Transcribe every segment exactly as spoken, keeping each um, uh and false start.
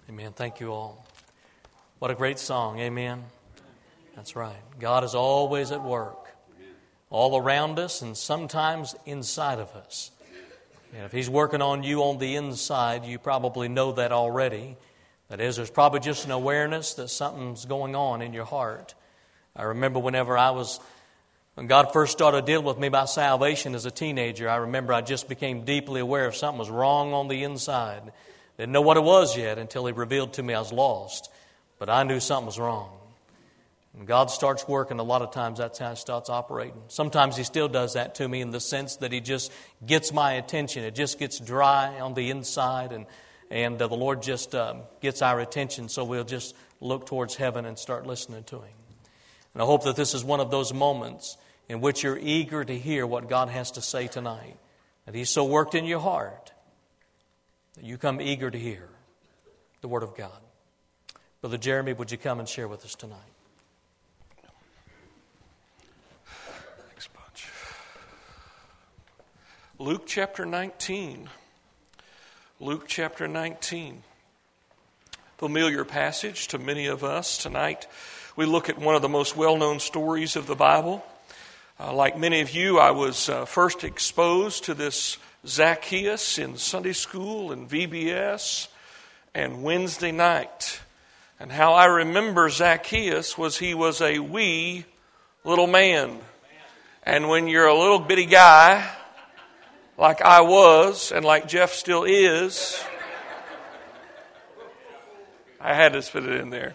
Amen. Thank you all. What a great song. Amen. That's right. God is always at work, all around us and sometimes inside of us. And if He's working on you on the inside, you probably know that already. That is, there's probably just an awareness that something's going on in your heart. I remember whenever I was, when God first started dealing with me about salvation as a teenager, I remember I just became deeply aware of something was wrong on the inside. Didn't know what it was yet until He revealed to me I was lost. But I knew something was wrong. When God starts working, a lot of times that's how He starts operating. Sometimes He still does that to me in the sense that He just gets my attention. It just gets dry on the inside, and, and uh, the Lord just um, gets our attention, so we'll just look towards heaven and start listening to Him. And I hope that this is one of those moments in which you're eager to hear what God has to say tonight. That He's so worked in your heart that you come eager to hear the Word of God. Brother Jeremy, would you come and share with us tonight? Thanks a bunch. Luke chapter nineteen. Luke chapter nineteen. Familiar passage to many of us. Tonight we look at one of the most well-known stories of the Bible. Uh, like many of you, I was uh, first exposed to this Zacchaeus in Sunday school and V B S and Wednesday night. And how I remember Zacchaeus was he was a wee little man. And when you're a little bitty guy, like I was, and like Jeff still is, I had to put it in there.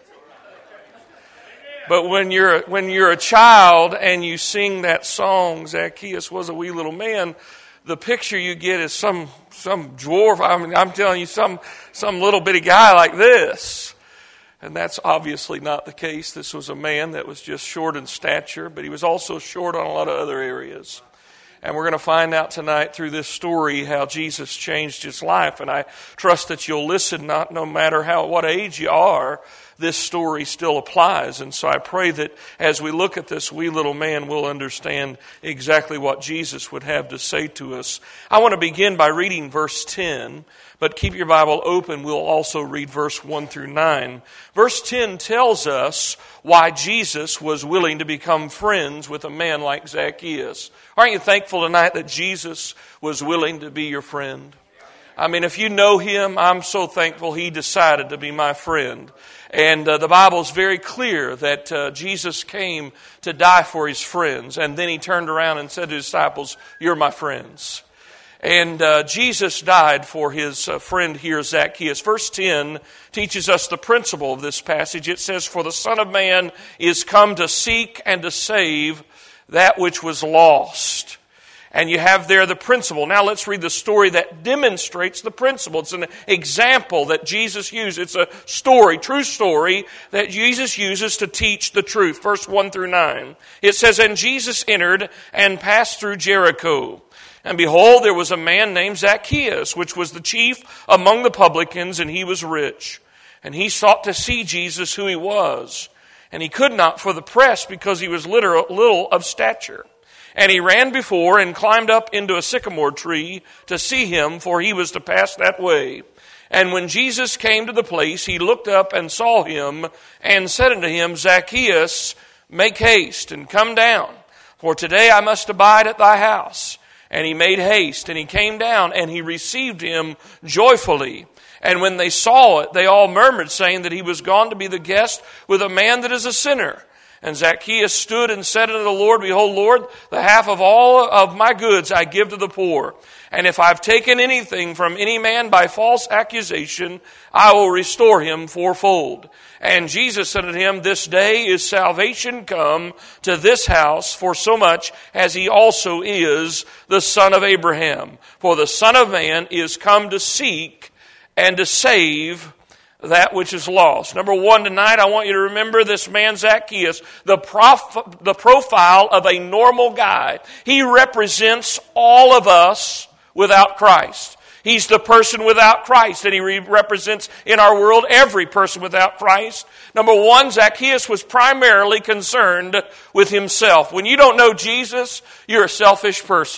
But when you're when you're a child and you sing that song, Zacchaeus was a wee little man, the picture you get is some some dwarf. I mean, I'm telling you, some some little bitty guy like this. And that's obviously not the case. This was a man that was just short in stature, but he was also short on a lot of other areas. And we're going to find out tonight through this story how Jesus changed his life. And I trust that you'll listen, not no matter how what age you are, this story still applies. And so I pray that as we look at this wee little man, we'll understand exactly what Jesus would have to say to us. I want to begin by reading verse ten, but keep your Bible open. We'll also read verse one through nine. Verse ten tells us why Jesus was willing to become friends with a man like Zacchaeus. Aren't you thankful tonight that Jesus was willing to be your friend? I mean, if you know Him, I'm so thankful He decided to be my friend. And uh, the Bible is very clear that uh, Jesus came to die for His friends. And then He turned around and said to His disciples, "You're my friends." And uh, Jesus died for His uh, friend here, Zacchaeus. Verse ten teaches us the principle of this passage. It says, "For the Son of Man is come to seek and to save that which was lost." And you have there the principle. Now let's read the story that demonstrates the principle. It's an example that Jesus used. It's a story, true story, that Jesus uses to teach the truth. Verse one through nine. It says, "And Jesus entered and passed through Jericho. And behold, there was a man named Zacchaeus, which was the chief among the publicans, and he was rich. And he sought to see Jesus, who He was. And he could not for the press, because he was little, little of stature. And he ran before and climbed up into a sycamore tree to see Him, for he was to pass that way. And when Jesus came to the place, he looked up and saw him, and said unto him, Zacchaeus, make haste and come down, for today I must abide at thy house. And he made haste, and he came down, and he received him joyfully. And when they saw it, they all murmured, saying that he was gone to be the guest with a man that is a sinner. And Zacchaeus stood and said unto the Lord, Behold, Lord, the half of all of my goods I give to the poor. And if I've taken anything from any man by false accusation, I will restore him fourfold. And Jesus said unto him, This day is salvation come to this house, for so much as he also is the son of Abraham. For the Son of Man is come to seek and to save that which is lost. Number one, tonight I want you to remember this man Zacchaeus, the prof- the profile of a normal guy. He represents all of us without Christ. He's the person without Christ, and he re- represents in our world every person without Christ. Number one, Zacchaeus was primarily concerned with himself. When you don't know Jesus, you're a selfish person.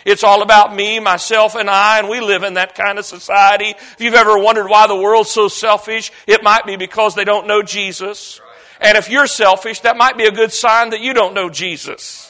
It's all about me, myself, and I, and we live in that kind of society. If you've ever wondered why the world's so selfish, it might be because they don't know Jesus. And if you're selfish, that might be a good sign that you don't know Jesus.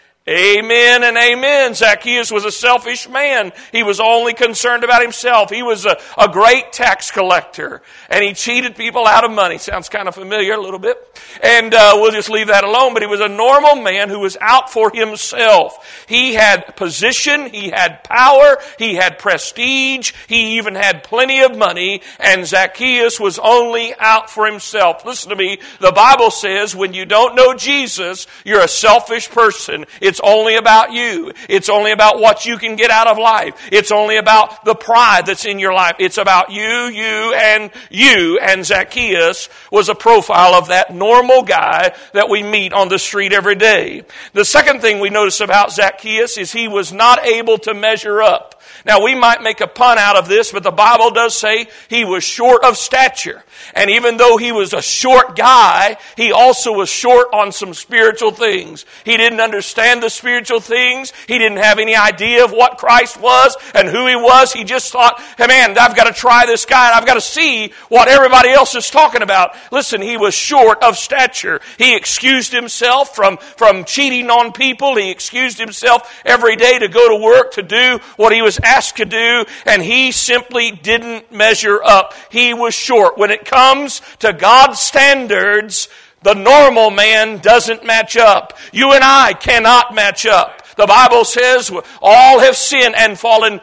Amen and amen. Zacchaeus was a selfish man. He was only concerned about himself. He was a, a great tax collector. And he cheated people out of money. Sounds kind of familiar a little bit. And uh, we'll just leave that alone. But he was a normal man who was out for himself. He had position. He had power. He had prestige. He even had plenty of money. And Zacchaeus was only out for himself. Listen to me. The Bible says when you don't know Jesus, you're a selfish person. It's only about you. It's only about what you can get out of life. It's only about the pride that's in your life. It's about you, you, and you. And Zacchaeus was a profile of that normal guy that we meet on the street every day. The second thing we notice about Zacchaeus is he was not able to measure up. Now, we might make a pun out of this, but the Bible does say he was short of stature. And even though he was a short guy, he also was short on some spiritual things. He didn't understand the spiritual things. He didn't have any idea of what Christ was and who he was. He just thought, hey man, I've got to try this guy and I've got to see what everybody else is talking about. Listen, he was short of stature. He excused himself from, from cheating on people. He excused himself every day to go to work to do what he was asked to do, and he simply didn't measure up. He was short. When it comes to God's standards, the normal man doesn't match up. You and I cannot match up. The Bible says all have sinned and fallen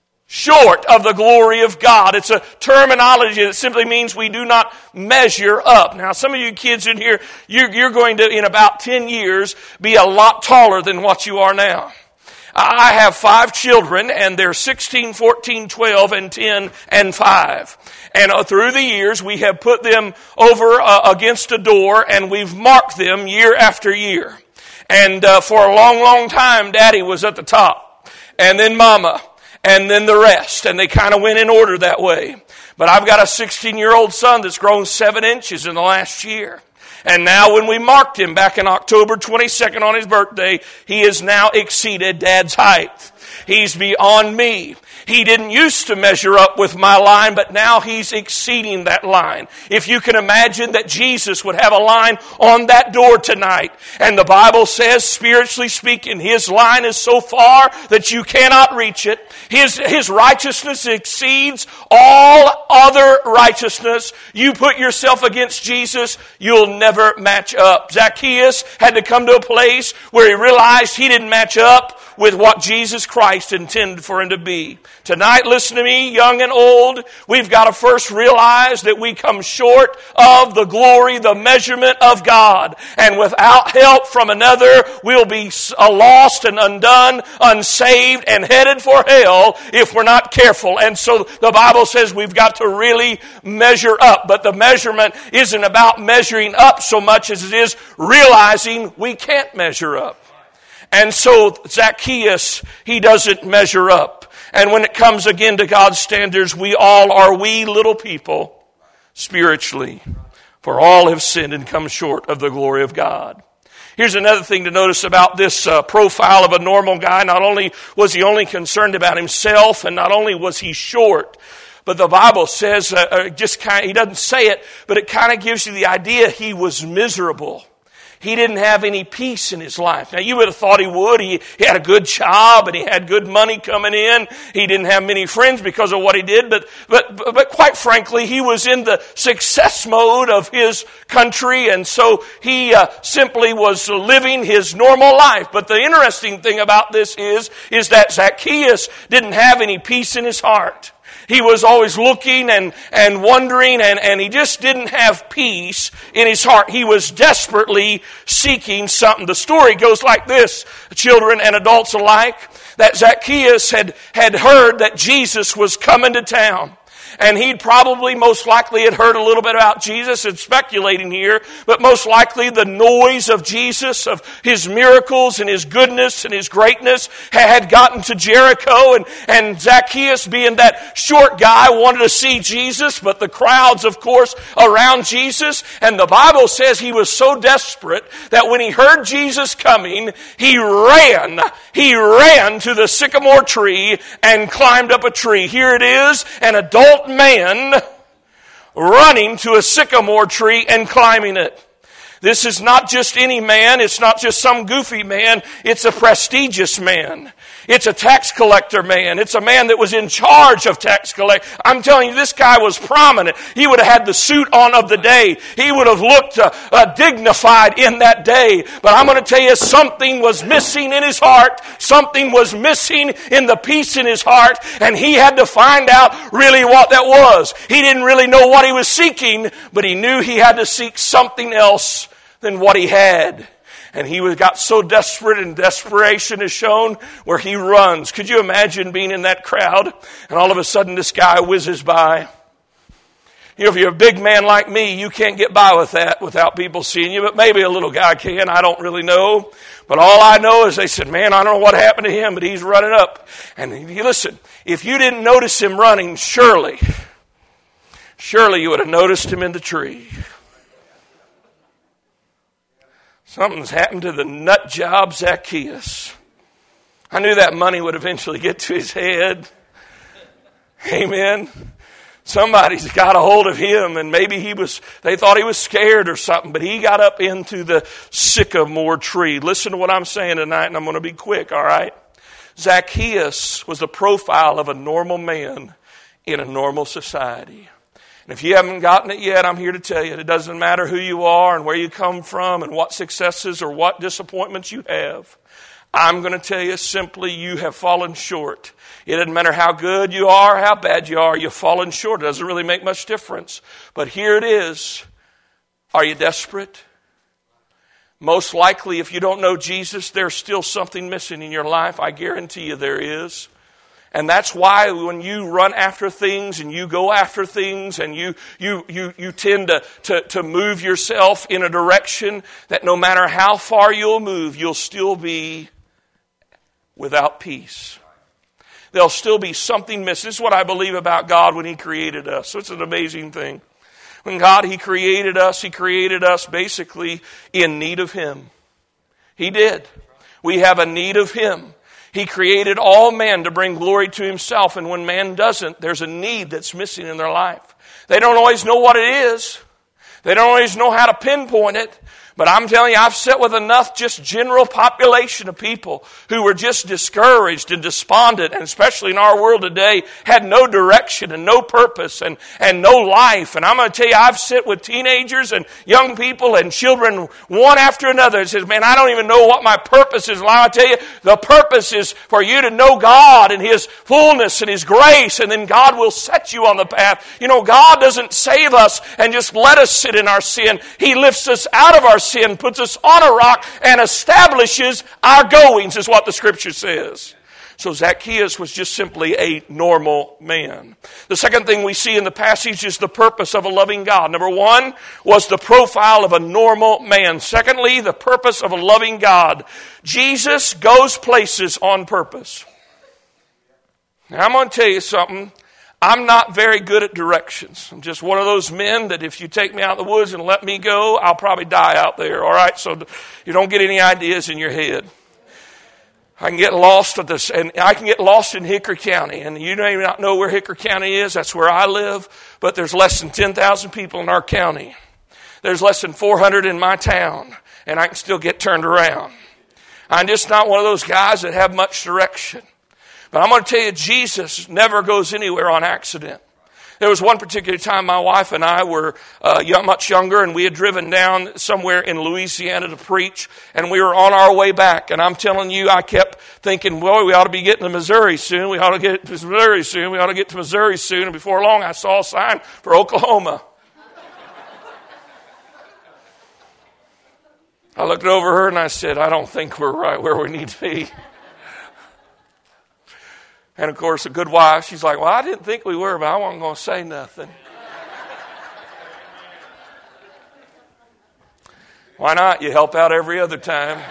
short of the glory of God. It's a terminology that simply means we do not measure up. Now, some of you kids in here, you're, you're going to, in about ten years, be a lot taller than what you are now. I have five children, and they're sixteen, fourteen, twelve, and ten, and five. And through the years, we have put them over uh, against a door, and we've marked them year after year. And uh, for a long, long time, Daddy was at the top, and then Mama, and then the rest. And they kind of went in order that way. But I've got a sixteen-year-old son that's grown seven inches in the last year. And now when we marked him back in October twenty-second on his birthday, he has now exceeded Dad's height. He's beyond me. He didn't used to measure up with my line, but now he's exceeding that line. If you can imagine that Jesus would have a line on that door tonight, and the Bible says, spiritually speaking, his line is so far that you cannot reach it. His, his righteousness exceeds all other righteousness. You put yourself against Jesus, you'll never match up. Zacchaeus had to come to a place where he realized he didn't match up with what Jesus Christ intended for him to be. Tonight, listen to me, young and old, we've got to first realize that we come short of the glory, the measurement of God. And without help from another, we'll be lost and undone, unsaved, and headed for hell if we're not careful. And so the Bible says we've got to really measure up. But the measurement isn't about measuring up so much as it is realizing we can't measure up. And so Zacchaeus, he doesn't measure up. And when it comes again to God's standards, we all are wee little people spiritually. For all have sinned and come short of the glory of God. Here's another thing to notice about this uh, profile of a normal guy. Not only was he only concerned about himself, and not only was he short, but the Bible says, uh, uh, just kind of, he doesn't say it, but it kind of gives you the idea he was miserable. He didn't have any peace in his life. Now, you would have thought he would. He, he had a good job and he had good money coming in. He didn't have many friends because of what he did. But, but, but quite frankly, he was in the success mode of his country. And so he uh, simply was living his normal life. But the interesting thing about this is, is that Zacchaeus didn't have any peace in his heart. He was always looking and, and wondering, and, and he just didn't have peace in his heart. He was desperately seeking something. The story goes like this, children and adults alike, that Zacchaeus had, had heard that Jesus was coming to town. And he'd probably most likely had heard a little bit about Jesus, and speculating here, but most likely the noise of Jesus, of his miracles and his goodness and his greatness had gotten to Jericho, and, and Zacchaeus, being that short guy, wanted to see Jesus, but the crowds, of course, around Jesus. And the Bible says he was so desperate that when he heard Jesus coming, he ran. He ran to the sycamore tree and climbed up a tree. Here it is, an adult man running to a sycamore tree and climbing it. This is not just any man. It's not just some goofy man. It's a prestigious man. It's a tax collector man. It's a man that was in charge of tax collector. I'm telling you, this guy was prominent. He would have had the suit on of the day. He would have looked uh, uh, dignified in that day. But I'm going to tell you, something was missing in his heart. Something was missing in the peace in his heart. And he had to find out really what that was. He didn't really know what he was seeking, but he knew he had to seek something else than what he had. And he got so desperate, and desperation is shown where he runs. Could you imagine being in that crowd and all of a sudden this guy whizzes by? You know, if you're a big man like me, you can't get by with that without people seeing you, but maybe a little guy can. I don't really know. But all I know is they said, man, I don't know what happened to him, but he's running up. And you listen, if you didn't notice him running, surely, surely you would have noticed him in the tree. Something's happened to the nut job Zacchaeus. I knew that money would eventually get to his head. Amen. Somebody's got a hold of him, and maybe he was, they thought he was scared or something, but he got up into the sycamore tree. Listen to what I'm saying tonight, and I'm going to be quick, all right? Zacchaeus was the profile of a normal man in a normal society. And if you haven't gotten it yet, I'm here to tell you, it doesn't matter who you are and where you come from and what successes or what disappointments you have. I'm going to tell you simply, you have fallen short. It doesn't matter how good you are, how bad you are, you've fallen short. It doesn't really make much difference. But here it is. Are you desperate? Most likely, if you don't know Jesus, there's still something missing in your life. I guarantee you there is. And that's why when you run after things and you go after things and you you you you tend to, to, to move yourself in a direction that no matter how far you'll move, you'll still be without peace. There'll still be something missing. This is what I believe about God when He created us. So it's an amazing thing. When God, He created us, He created us basically in need of Him. He did. We have a need of Him. He created all men to bring glory to Himself, and when man doesn't, there's a need that's missing in their life. They don't always know what it is. They don't always know how to pinpoint it. But I'm telling you, I've sat with enough just general population of people who were just discouraged and despondent, and especially in our world today, had no direction and no purpose and, and no life. And I'm going to tell you, I've sat with teenagers and young people and children one after another and says, man, I don't even know what my purpose is. And I'll tell you, the purpose is for you to know God and His fullness and His grace, and then God will set you on the path. You know, God doesn't save us and just let us sit in our sin. He lifts us out of our sin, puts us on a rock, and establishes our goings, is what the Scripture says. So Zacchaeus was just simply a normal man. The second thing we see in the passage is the purpose of a loving God. Number one was the profile of a normal man. Secondly, the purpose of a loving God. Jesus goes places on purpose. Now, I'm going to tell you something. I'm not very good at directions. I'm just one of those men that if you take me out in the woods and let me go, I'll probably die out there, all right? So you don't get any ideas in your head. I can get lost at this, and I can get lost in Hickory County, and you may not know where Hickory County is. That's where I live, but there's less than ten thousand people in our county. There's less than four hundred in my town, and I can still get turned around. I'm just not one of those guys that have much direction. But I'm going to tell you, Jesus never goes anywhere on accident. There was one particular time my wife and I were uh, much younger, and we had driven down somewhere in Louisiana to preach, and we were on our way back. And I'm telling you, I kept thinking, well, we ought to be getting to Missouri soon. We ought to get to Missouri soon. We ought to get to Missouri soon. And before long, I saw a sign for Oklahoma. I looked over her and I said, I don't think we're right where we need to be. And of course, a good wife, she's like, well, I didn't think we were, but I wasn't going to say nothing. Why not? You help out every other time.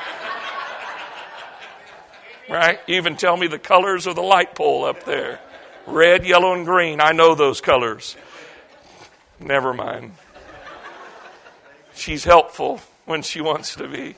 Right? You even tell me the colors of the light pole up there. Red, yellow, and green. I know those colors. Never mind. She's helpful when she wants to be.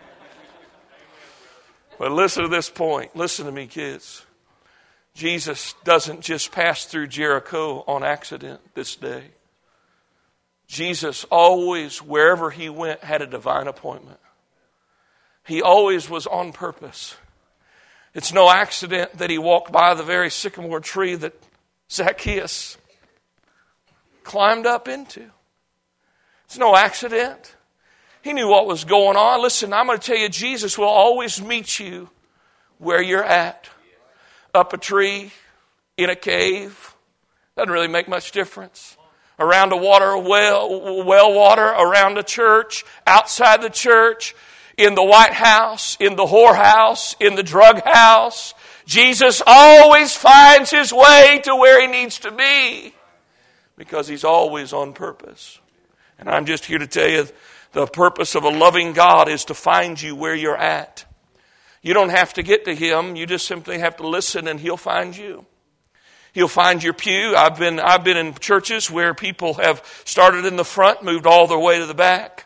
But listen to this point. Listen to me, kids. Jesus doesn't just pass through Jericho on accident this day. Jesus always, wherever he went, had a divine appointment. He always was on purpose. It's no accident that he walked by the very sycamore tree that Zacchaeus climbed up into. It's no accident. He knew what was going on. Listen, I'm going to tell you, Jesus will always meet you where you're at. Up a tree, in a cave. Doesn't really make much difference. Around a water well, well water, around a church, outside the church, in the White House, in the whorehouse, in the drug house. Jesus always finds his way to where he needs to be because he's always on purpose. And I'm just here to tell you, the purpose of a loving God is to find you where you're at. You don't have to get to him. You just simply have to listen and he'll find you. He'll find your pew. I've been, I've been in churches where people have started in the front, moved all their way to the back.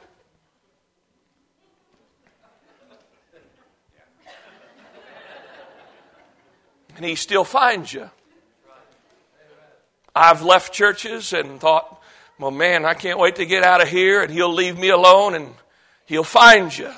And he still finds you. I've left churches and thought, well, man, I can't wait to get out of here, and he'll leave me alone, and he'll find you.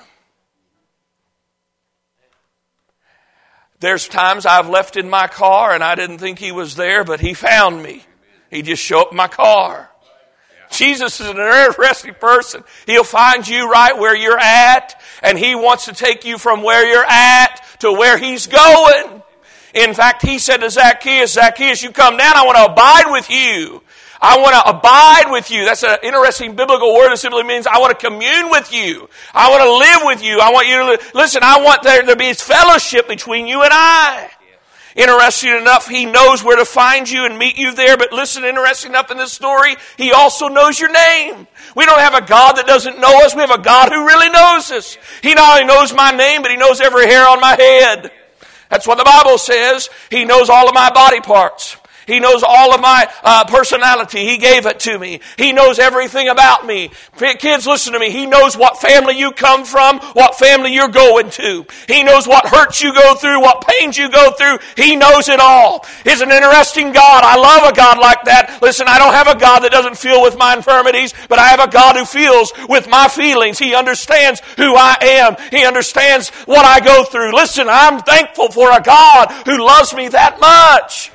There's times I've left in my car, and I didn't think he was there, but he found me. He just showed up in my car. Jesus is an interesting person. He'll find you right where you're at, and he wants to take you from where you're at to where he's going. In fact, he said to Zacchaeus, Zacchaeus, you come down, I want to abide with you. I want to abide with you. That's an interesting biblical word. It simply means I want to commune with you. I want to live with you. I want you to live. Listen, I want there to be fellowship between you and I. Interesting enough, he knows where to find you and meet you there. But listen, interesting enough in this story, he also knows your name. We don't have a God that doesn't know us. We have a God who really knows us. He not only knows my name, but he knows every hair on my head. That's what the Bible says. He knows all of my body parts. He knows all of my uh, personality. He gave it to me. He knows everything about me. Kids, listen to me. He knows what family you come from, what family you're going to. He knows what hurts you go through, what pains you go through. He knows it all. He's an interesting God. I love a God like that. Listen, I don't have a God that doesn't feel with my infirmities, but I have a God who feels with my feelings. He understands who I am. He understands what I go through. Listen, I'm thankful for a God who loves me that much.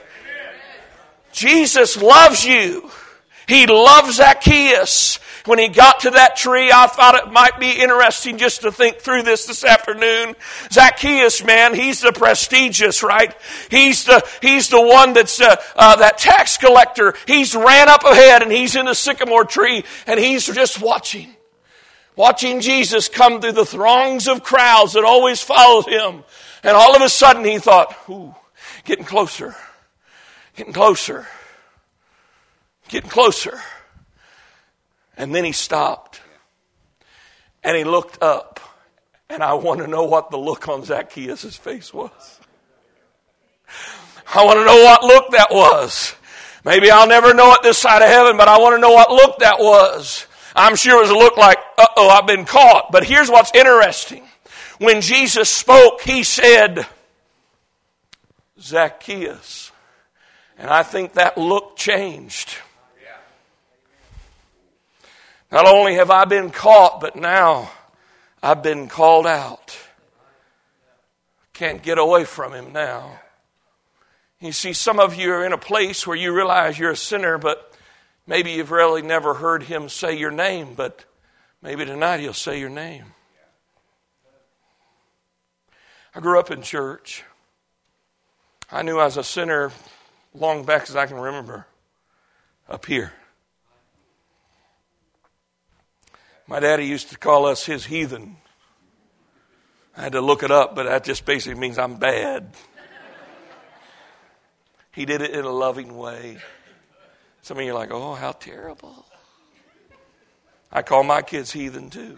Jesus loves you. He loves Zacchaeus. When he got to that tree, I thought it might be interesting just to think through this this afternoon. Zacchaeus, man, he's the prestigious, right? He's the he's the one that's uh, uh, that tax collector. He's ran up ahead and he's in the sycamore tree and he's just watching. Watching Jesus come through the throngs of crowds that always followed him. And all of a sudden he thought, ooh, getting closer. Getting closer. Getting closer. And then he stopped. And he looked up. And I want to know what the look on Zacchaeus' face was. I want to know what look that was. Maybe I'll never know it this side of heaven, but I want to know what look that was. I'm sure it was a look like, uh-oh, I've been caught. But here's what's interesting. When Jesus spoke, he said, Zacchaeus. And I think that look changed. Not only have I been caught, but now I've been called out. Can't get away from him now. You see, some of you are in a place where you realize you're a sinner, but maybe you've really never heard him say your name, but maybe tonight he'll say your name. I grew up in church. I knew I was a sinner long back as I can remember, up here. My daddy used to call us his heathen. I had to look it up, but that just basically means I'm bad. He did it in a loving way. Some of you are like, oh, how terrible. I call my kids heathen too.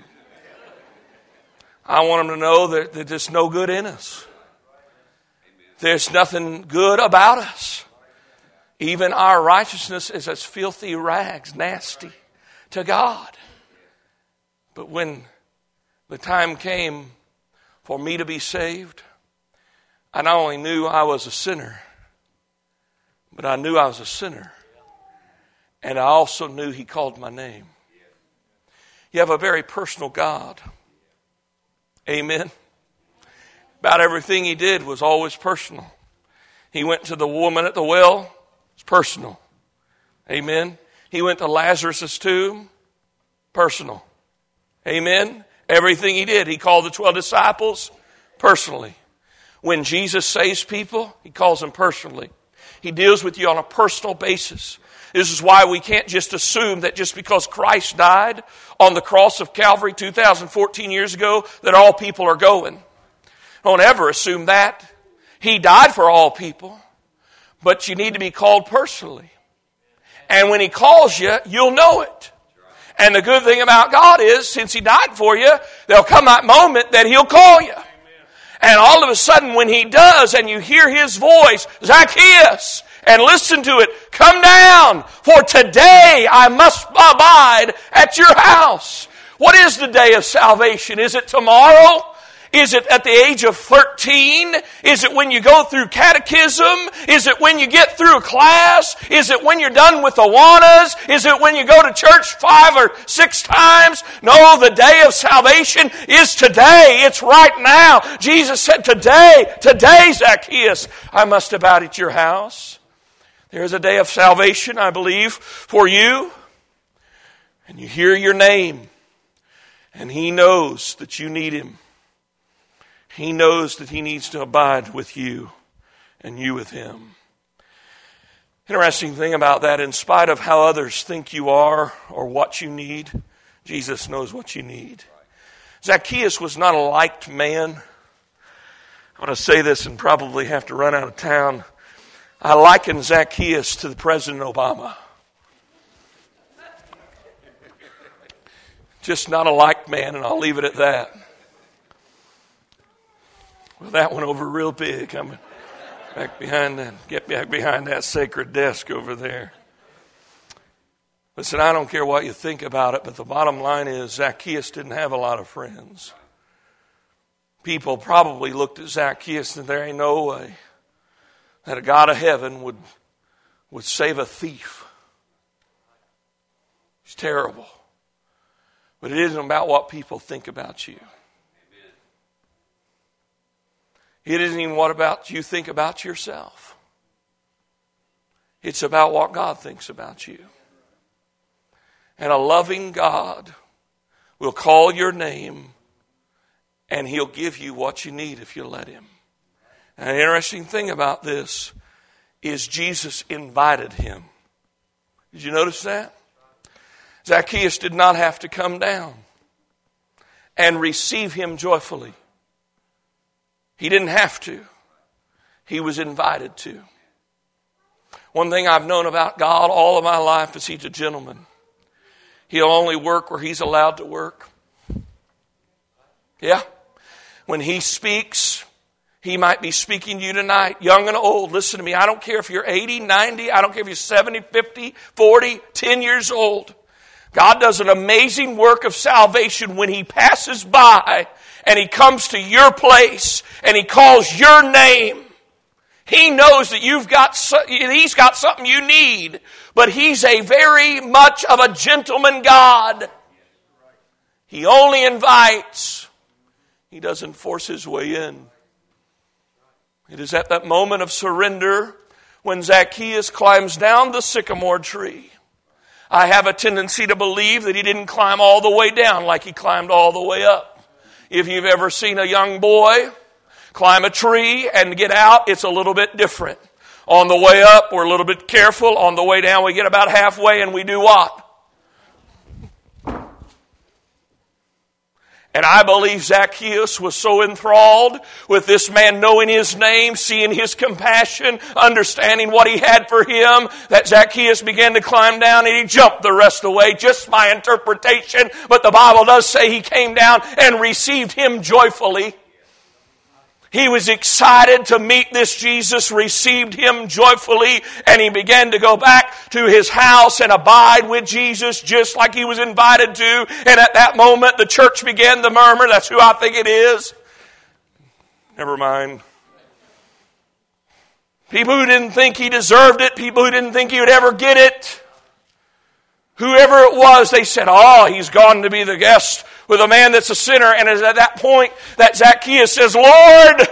I want them to know that, that there's no good in us. There's nothing good about us. Even our righteousness is as filthy rags, nasty to God. But when the time came for me to be saved, I not only knew I was a sinner, but I knew I was a sinner. And I also knew He called my name. You have a very personal God. Amen. About everything He did was always personal. He went to the woman at the well. It's personal. Amen. He went to Lazarus' tomb. Personal. Amen. Everything He did. He called the twelve disciples personally. When Jesus saves people, He calls them personally. He deals with you on a personal basis. This is why we can't just assume that just because Christ died on the cross of Calvary two thousand fourteen years ago, that all people are going. Don't ever assume that. He died for all people, but you need to be called personally. And when He calls you, you'll know it. And the good thing about God is, since He died for you, there'll come that moment that He'll call you. And all of a sudden when He does and you hear His voice, Zacchaeus, and listen to it, come down, for today I must abide at your house. What is the day of salvation? Is it tomorrow? Is it at the age of thirteen? Is it when you go through catechism? Is it when you get through a class? Is it when you're done with Awanas? Is it when you go to church five or six times? No, the day of salvation is today. It's right now. Jesus said, today, today, Zacchaeus, I must abide at your house. There's a day of salvation, I believe, for you. And you hear your name. And He knows that you need Him. He knows that He needs to abide with you and you with Him. Interesting thing about that, in spite of how others think you are or what you need, Jesus knows what you need. Zacchaeus was not a liked man. I want to say this and probably have to run out of town. I liken Zacchaeus to the President Obama. Just not a liked man, and I'll leave it at that. Well, that went over real big. I'm back behind that. Get back behind that sacred desk over there. Listen, I don't care what you think about it, but the bottom line is Zacchaeus didn't have a lot of friends. People probably looked at Zacchaeus and there ain't no way that a God of heaven would, would save a thief. It's terrible. But it isn't about what people think about you. It isn't even what about you think about yourself. It's about what God thinks about you. And a loving God will call your name and He'll give you what you need if you let Him. And an interesting thing about this is Jesus invited him. Did you notice that? Zacchaeus did not have to come down and receive Him joyfully. He didn't have to. He was invited to. One thing I've known about God all of my life is He's a gentleman. He'll only work where He's allowed to work. Yeah. When He speaks, He might be speaking to you tonight, young and old. Listen to me. I don't care if you're eighty, ninety. I don't care if you're seventy, fifty, forty, ten years old. God does an amazing work of salvation when He passes by and He comes to your place and He calls your name. He knows that you've got, He's got something you need, but He's a very much of a gentleman God. He only invites. He doesn't force His way in. It is at that moment of surrender when Zacchaeus climbs down the sycamore tree. I have a tendency to believe that he didn't climb all the way down like he climbed all the way up. If you've ever seen a young boy climb a tree and get out, it's a little bit different. On the way up, we're a little bit careful. On the way down, we get about halfway and we do what? And I believe Zacchaeus was so enthralled with this man knowing his name, seeing his compassion, understanding what he had for him, that Zacchaeus began to climb down and he jumped the rest of the way. Just my interpretation, but the Bible does say he came down and received him joyfully. He was excited to meet this Jesus, received him joyfully, and he began to go back to his house and abide with Jesus just like he was invited to. And at that moment, the church began to murmur. That's who I think it is. Never mind. People who didn't think he deserved it, people who didn't think he would ever get it. Whoever it was, they said, oh, he's gone to be the guest with a man that's a sinner. And it's at that point that Zacchaeus says, Lord,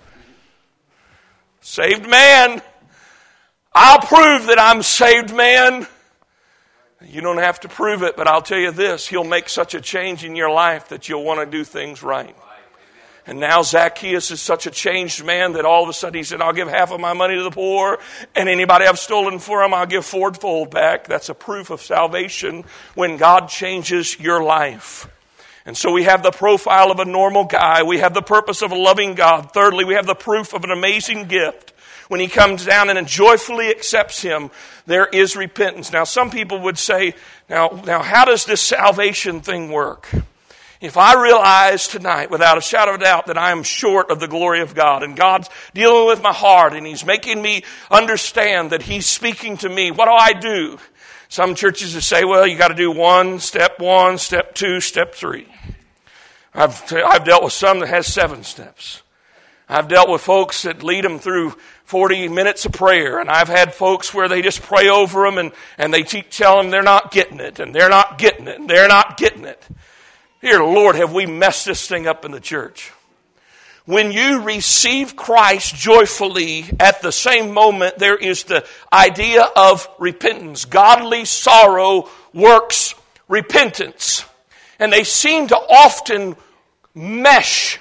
saved man, I'll prove that I'm saved man. You don't have to prove it, but I'll tell you this, he'll make such a change in your life that you'll want to do things right. And now Zacchaeus is such a changed man that all of a sudden he said, I'll give half of my money to the poor, and anybody I've stolen from him, I'll give fourfold back. That's a proof of salvation when God changes your life. And so we have the profile of a normal guy. We have the purpose of a loving God. Thirdly, we have the proof of an amazing gift. When he comes down and joyfully accepts him, there is repentance. Now, some people would say, now, now how does this salvation thing work? If I realize tonight, without a shadow of a doubt, that I am short of the glory of God, and God's dealing with my heart, and He's making me understand that He's speaking to me, what do I do? Some churches will say, well, you got to do one, step one, step two, step three. I've, I've dealt with some that has seven steps. I've dealt with folks that lead them through forty minutes of prayer, and I've had folks where they just pray over them, and, and they keep telling them they're not getting it, and they're not getting it, and they're not getting it. Dear Lord, have we messed this thing up in the church? When you receive Christ joyfully, at the same moment, there is the idea of repentance. Godly sorrow works repentance. And they seem to often mesh.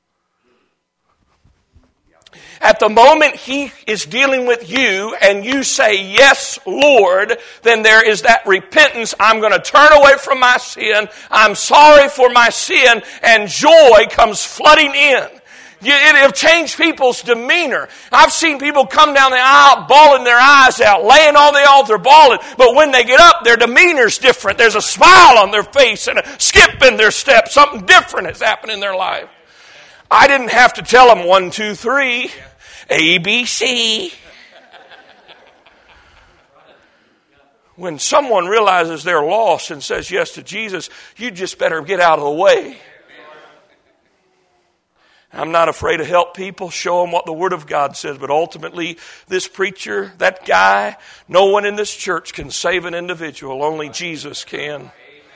At the moment He is dealing with you and you say, yes, Lord, then there is that repentance. I'm going to turn away from my sin. I'm sorry for my sin. And joy comes flooding in. It'll change people's demeanor. I've seen people come down the aisle bawling their eyes out, laying on the altar bawling. But when they get up, their demeanor's different. There's a smile on their face and a skip in their step. Something different has happened in their life. I didn't have to tell them one, two, three, A, B, C. When someone realizes they're lost and says yes to Jesus, you just better get out of the way. I'm not afraid to help people, show them what the Word of God says, but ultimately, this preacher, that guy, no one in this church can save an individual. Only Jesus can.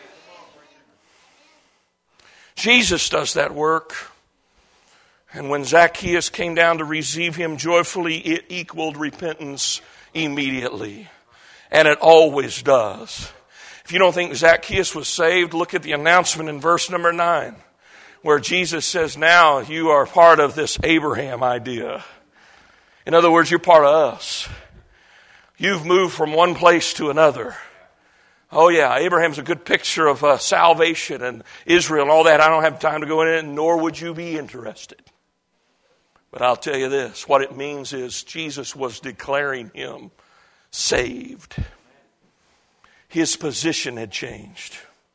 Jesus does that work. And when Zacchaeus came down to receive him joyfully, it equaled repentance immediately. And it always does. If you don't think Zacchaeus was saved, look at the announcement in verse number nine, where Jesus says, now you are part of this Abraham idea. In other words, you're part of us. You've moved from one place to another. Oh yeah, Abraham's a good picture of uh, salvation and Israel and all that. I don't have time to go in it, nor would you be interested. But I'll tell you this, what it means is Jesus was declaring him saved. His position had changed.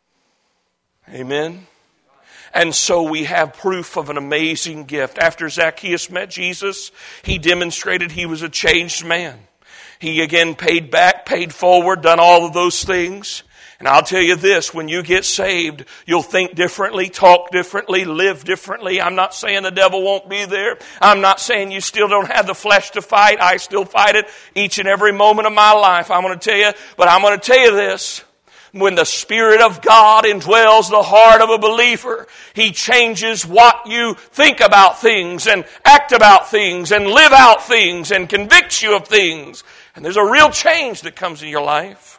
Amen? And so we have proof of an amazing gift. After Zacchaeus met Jesus, he demonstrated he was a changed man. He again paid back, paid forward, done all of those things. And I'll tell you this, when you get saved, you'll think differently, talk differently, live differently. I'm not saying the devil won't be there. I'm not saying you still don't have the flesh to fight. I still fight it each and every moment of my life. I'm going to tell you, but I'm going to tell you this. When the Spirit of God indwells the heart of a believer, He changes what you think about things and act about things and live out things and convicts you of things. And there's a real change that comes in your life.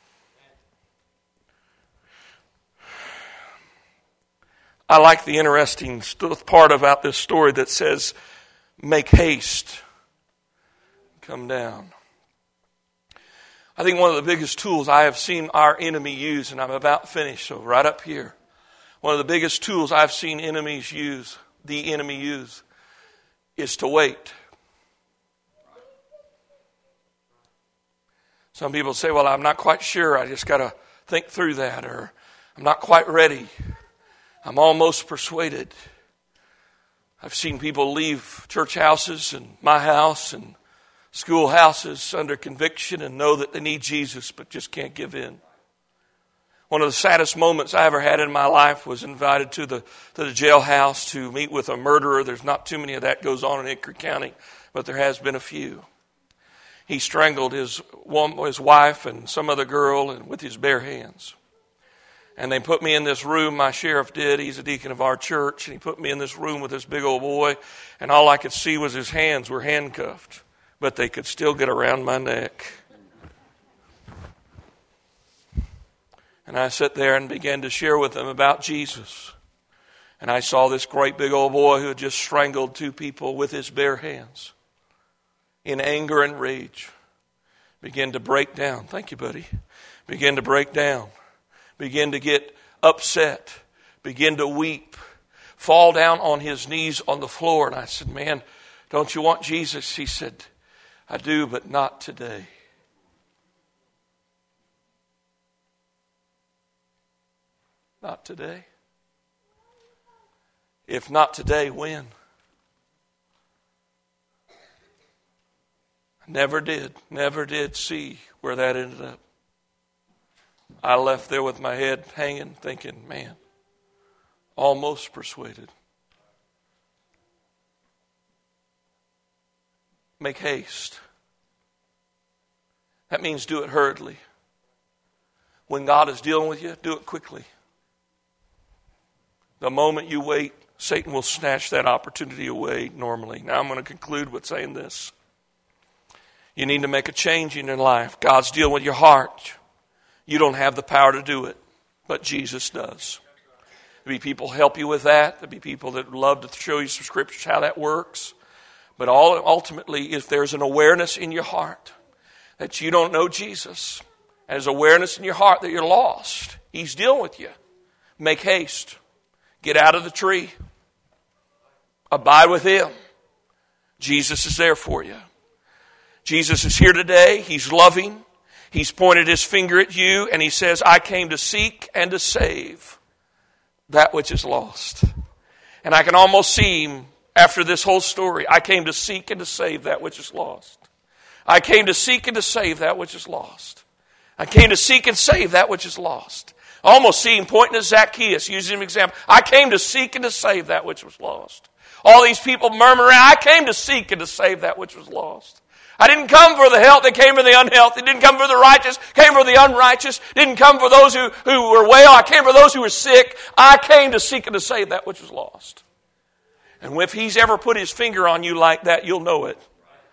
I like the interesting part about this story that says, make haste, come down. I think one of the biggest tools I have seen our enemy use, and I'm about finished, so right up here. One of the biggest tools I've seen enemies use, the enemy use, is to wait. Some people say, well, I'm not quite sure. I just got to think through that. Or I'm not quite ready. I'm almost persuaded. I've seen people leave church houses and my house and schoolhouses under conviction and know that they need Jesus but just can't give in. One of the saddest moments I ever had in my life was invited to the to the jailhouse to meet with a murderer. There's not too many of that goes on in Hickory County, but there has been a few. He strangled his his wife and some other girl and with his bare hands. And they put me in this room, my sheriff did, he's a deacon of our church, and he put me in this room with this big old boy, and all I could see was his hands were handcuffed, but they could still get around my neck. And I sat there and began to share with them about Jesus. And I saw this great big old boy who had just strangled two people with his bare hands. In anger and rage, begin to break down. Thank you, buddy. Begin to break down. Begin to get upset. Begin to weep. Fall down on his knees on the floor. And I said, man, don't you want Jesus? He said, I do, but not today. Not today. If not today, when? I never did, never did see where that ended up. I left there with my head hanging, thinking, man, almost persuaded. Make haste. That means do it hurriedly. When God is dealing with you, do it quickly. The moment you wait, Satan will snatch that opportunity away normally. Now I'm going to conclude with saying this. You need to make a change in your life. God's dealing with your heart. You don't have the power to do it, but Jesus does. There'll be people help you with that. There'll be people that love to show you some scriptures how that works. But all ultimately, if there's an awareness in your heart that you don't know Jesus, and there's awareness in your heart that you're lost, He's dealing with you. Make haste. Get out of the tree. Abide with Him. Jesus is there for you. Jesus is here today. He's loving. He's pointed His finger at you and He says, I came to seek and to save that which is lost. And I can almost see Him after this whole story. I came to seek and to save that which is lost. I came to seek and to save that which is lost. I came to seek and save that which is lost. I almost see Him pointing to Zacchaeus, using an example. I came to seek and to save that which was lost. All these people murmuring, I came to seek and to save that which was lost. I didn't come for the healthy, came for the unhealthy. Didn't come for the righteous, came for the unrighteous. Didn't come for those who, who were well, I came for those who were sick. I came to seek and to save that which was lost. And if He's ever put His finger on you like that, you'll know it.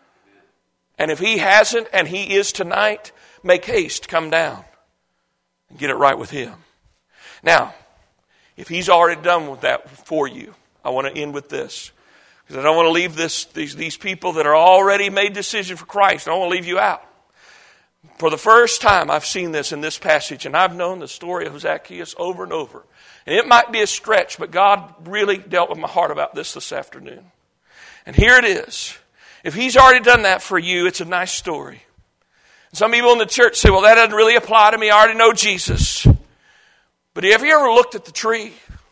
And if He hasn't, and He is tonight, make haste, come down and get it right with Him. Now, if He's already done with that for you, I want to end with this. Because I don't want to leave this these, these people that are already made decision for Christ. I don't want to leave you out. For the first time, I've seen this in this passage, and I've known the story of Zacchaeus over and over. And it might be a stretch, but God really dealt with my heart about this this afternoon. And here it is. If He's already done that for you, it's a nice story. Some people in the church say, well, that doesn't really apply to me. I already know Jesus. But have you ever looked at the tree?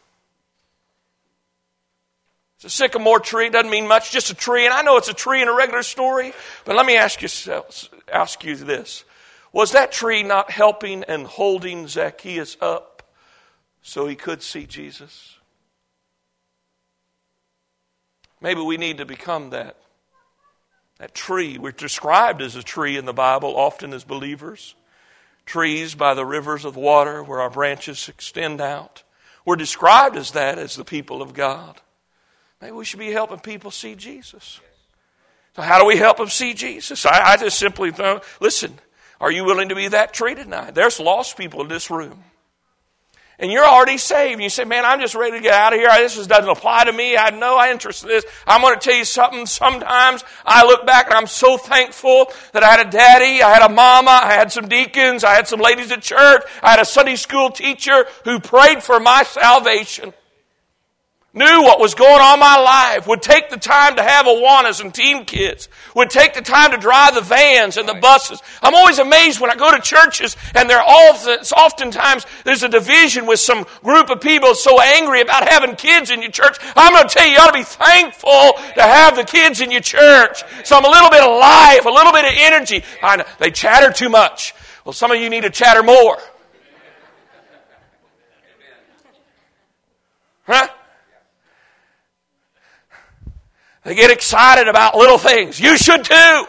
It's a sycamore tree. It doesn't mean much, just a tree. And I know it's a tree in a regular story. But let me ask you, ask you this. Was that tree not helping and holding Zacchaeus up so he could see Jesus? Maybe we need to become that. That tree. We're described as a tree in the Bible, often as believers. Trees by the rivers of water where our branches extend out. We're described as that, as the people of God. Maybe we should be helping people see Jesus. So how do we help them see Jesus? I, I just simply thought, listen, are you willing to be that tree tonight? There's lost people in this room. And you're already saved. You say, man, I'm just ready to get out of here. This just doesn't apply to me. I have no interest in this. I'm going to tell you something. Sometimes I look back and I'm so thankful that I had a daddy, I had a mama, I had some deacons, I had some ladies at church, I had a Sunday school teacher who prayed for my salvation. Knew what was going on in my life, would take the time to have Awanas and teen kids, would take the time to drive the vans and the buses. I'm always amazed when I go to churches and they're all, oftentimes there's a division with some group of people so angry about having kids in your church. I'm going to tell you, you ought to be thankful to have the kids in your church. Some a little bit of life, a little bit of energy. I know, they chatter too much. Well, some of you need to chatter more. Huh? They get excited about little things. You should too. I'm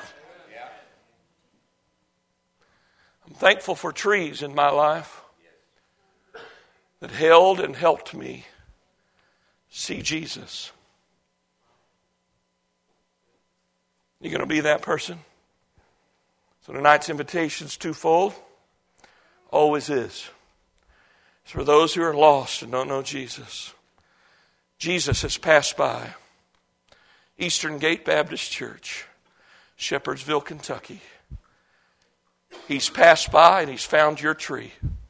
thankful for trees in my life that held and helped me see Jesus. You going to be that person? So tonight's invitation is twofold. Always is. It's for those who are lost and don't know Jesus. Jesus has passed by Eastern Gate Baptist Church, Shepherdsville, Kentucky. He's passed by and he's found your tree.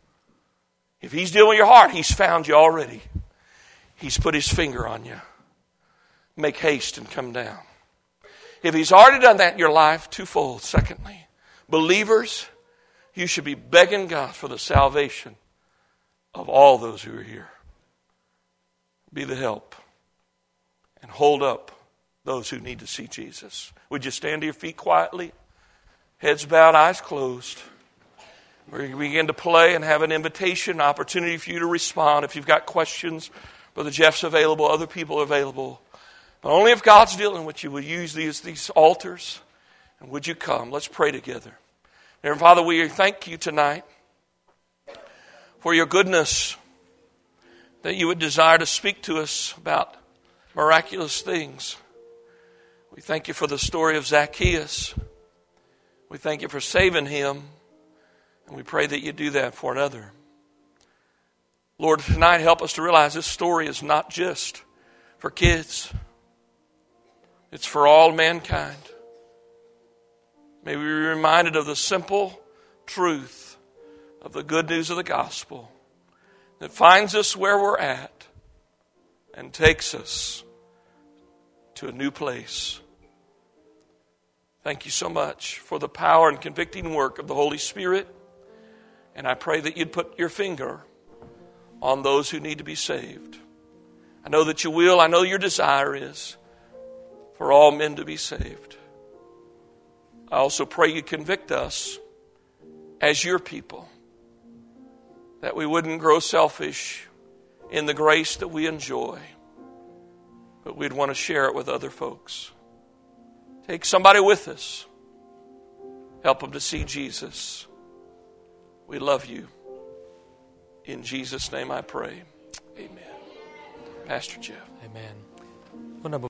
If he's dealing with your heart, he's found you already. He's put his finger on you. Make haste and come down. If he's already done that in your life, twofold. Secondly, believers, you should be begging God for the salvation of all those who are here. Be the help and hold up those who need to see Jesus. Would you stand to your feet quietly? Heads bowed, eyes closed. We're going to begin to play and have an invitation, an opportunity for you to respond. If you've got questions, Brother Jeff's available, other people are available. But only if God's dealing with you will you use these, these altars. And would you come? Let's pray together. Dear Father, we thank you tonight for your goodness, that you would desire to speak to us about miraculous things. We thank you for the story of Zacchaeus. We thank you for saving him. And we pray that you do that for another. Lord, tonight help us to realize this story is not just for kids. It's for all mankind. May we be reminded of the simple truth of the good news of the gospel that finds us where we're at and takes us to a new place. Thank you so much for the power and convicting work of the Holy Spirit. And I pray that you'd put your finger on those who need to be saved. I know that you will. I know your desire is for all men to be saved. I also pray you convict us as your people, that we wouldn't grow selfish in the grace that we enjoy, but we'd want to share it with other folks. Take somebody with us. Help them to see Jesus. We love you. In Jesus' name I pray. Amen. Pastor Jeff. Amen. Well, number